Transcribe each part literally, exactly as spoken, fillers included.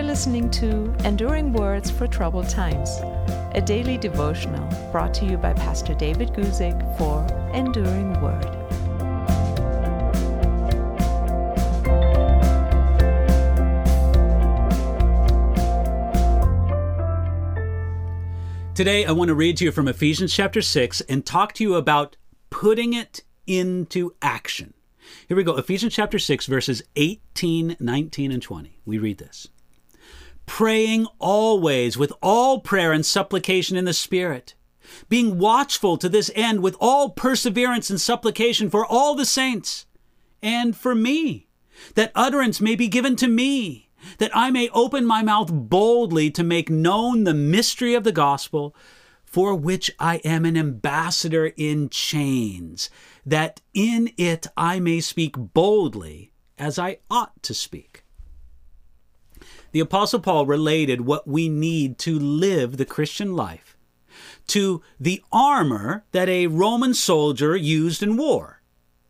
listening to Enduring Words for Troubled Times, a daily devotional brought to you by Pastor David Guzik for Enduring Word. Today, I want to read to you from Ephesians chapter six and talk to you about putting it into action. Here we go, Ephesians chapter six, verses eighteen, nineteen, and twenty. We read this. Praying always with all prayer and supplication in the Spirit, being watchful to this end with all perseverance and supplication for all the saints, and for me, that utterance may be given to me, that I may open my mouth boldly to make known the mystery of the gospel, for which I am an ambassador in chains, that in it I may speak boldly as I ought to speak. The Apostle Paul related what we need to live the Christian life to the armor that a Roman soldier used in war.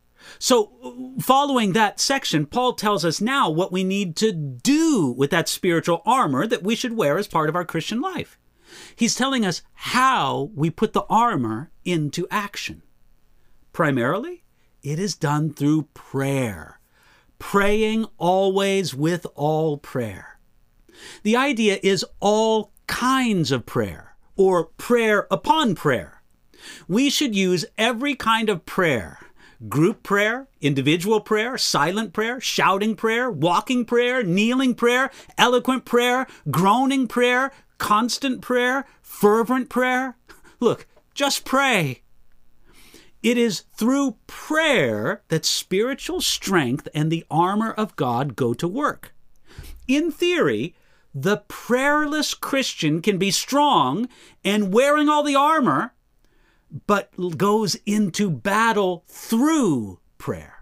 So, following that section, Paul tells us now what we need to do with that spiritual armor that we should wear as part of our Christian life. He's telling us how we put the armor into action. Primarily, it is done through prayer. Praying always with all prayer. The idea is all kinds of prayer, or prayer upon prayer. We should use every kind of prayer. Group prayer, individual prayer, silent prayer, shouting prayer, walking prayer, kneeling prayer, eloquent prayer, groaning prayer, constant prayer, fervent prayer. Look, just pray. It is through prayer that spiritual strength and the armor of God go to work. In theory, the prayerless Christian can be strong and wearing all the armor, but goes into battle through prayer.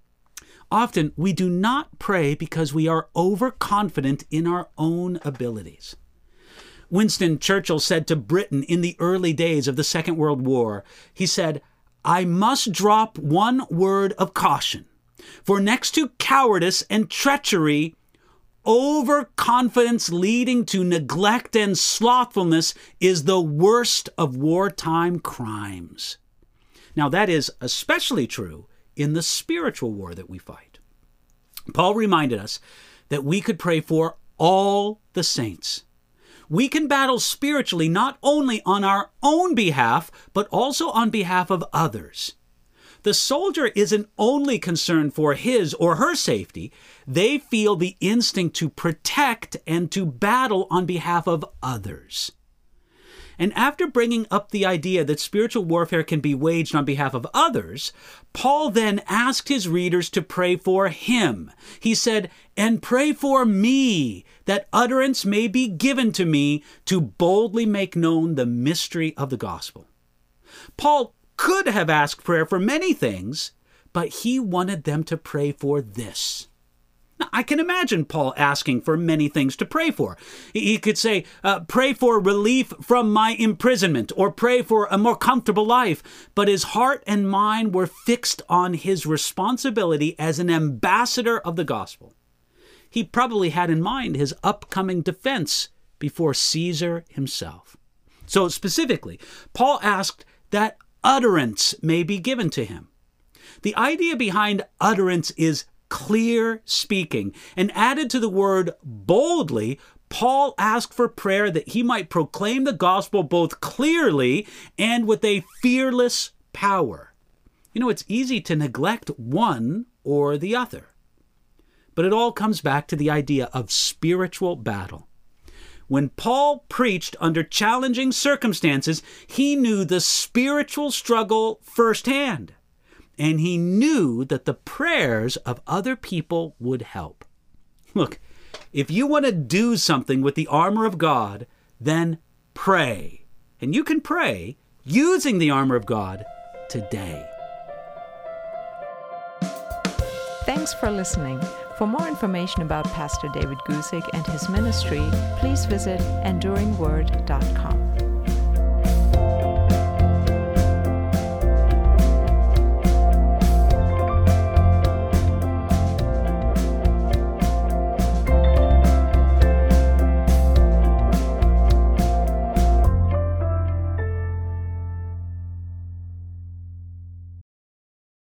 Often, we do not pray because we are overconfident in our own abilities. Winston Churchill said to Britain in the early days of the Second World War, he said, "I must drop one word of caution, for next to cowardice and treachery, overconfidence leading to neglect and slothfulness is the worst of wartime crimes." Now, that is especially true in the spiritual war that we fight. Paul reminded us that we could pray for all the saints. We can battle spiritually not only on our own behalf, but also on behalf of others. The soldier isn't only concerned for his or her safety. They feel the instinct to protect and to battle on behalf of others. And after bringing up the idea that spiritual warfare can be waged on behalf of others, Paul then asked his readers to pray for him. He said, "And pray for me, that utterance may be given to me to boldly make known the mystery of the gospel." Paul could have asked prayer for many things, but he wanted them to pray for this. Now, I can imagine Paul asking for many things to pray for. He could say, uh, pray for relief from my imprisonment, or pray for a more comfortable life. But his heart and mind were fixed on his responsibility as an ambassador of the gospel. He probably had in mind his upcoming defense before Caesar himself. So specifically, Paul asked that utterance may be given to him. The idea behind utterance is clear speaking, and added to the word boldly, Paul asked for prayer that he might proclaim the gospel both clearly and with a fearless power. You know, it's easy to neglect one or the other. But it all comes back to the idea of spiritual battle. When Paul preached under challenging circumstances, he knew the spiritual struggle firsthand. And he knew that the prayers of other people would help. Look, if you want to do something with the armor of God, then pray. And you can pray using the armor of God today. Thanks for listening. For more information about Pastor David Guzik and his ministry, please visit enduring word dot com.